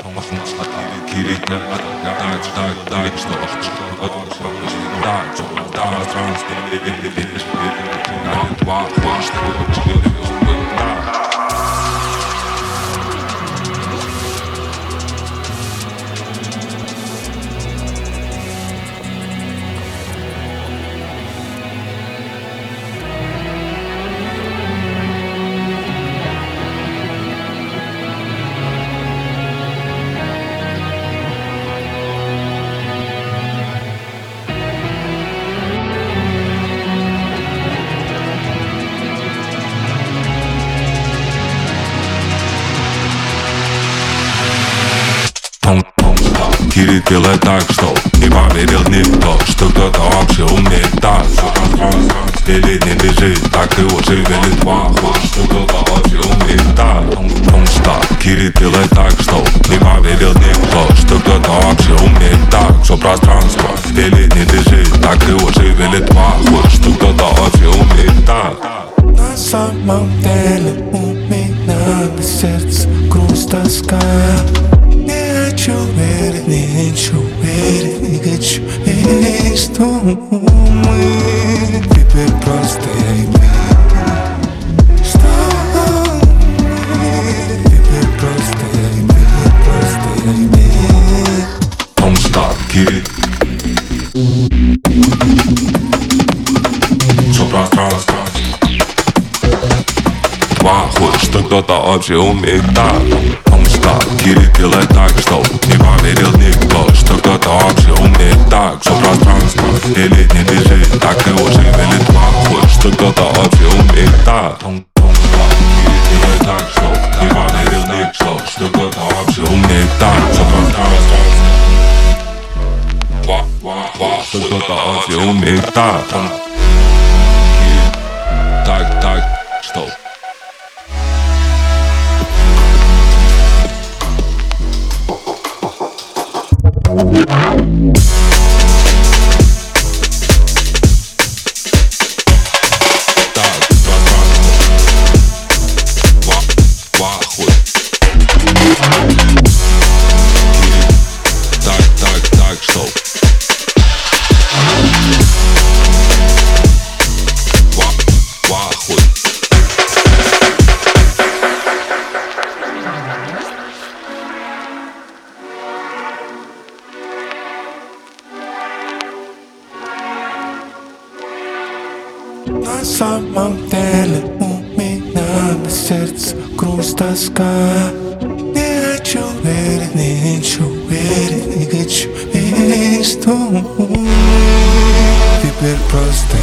Кирит делает так, что не поверил никто, что кто-то вообще умеет так. Или не бежит, так его шевелит похож, что кто-то вообще умеет так. Потому что Кирит делает так, что не поверил никто, что кто-то вообще умеет так. Все пространство или не бежит, так его шевелит похож, что кто-то вообще умеет так. На самом деле у меня на сердце грусть, тоска. Не хочу верить, не хочу верить, не хочу верить, что мы теперь просто я и ты. Что мы теперь просто я и ты, просто я и ты. Don't stop, Кирит. Все пространство похож, что кто-то вообще умеет так. Don't stop, Кирит делает так, что не поверил никто, что кто-то вообще умеет так. Все пространство или не бежит, так его шевелит похож, что кто-то вообще умеет так. Don't stop, Кирит делает так, что не поверил никто, что кто-то вообще умеет так. Все пространство что кто-то вообще умеет так. Так, что? Так, что? На самом деле у меня на сердце грусть, тоска. Не хочу верить, не хочу верить, не хочу верить, что мы теперь просто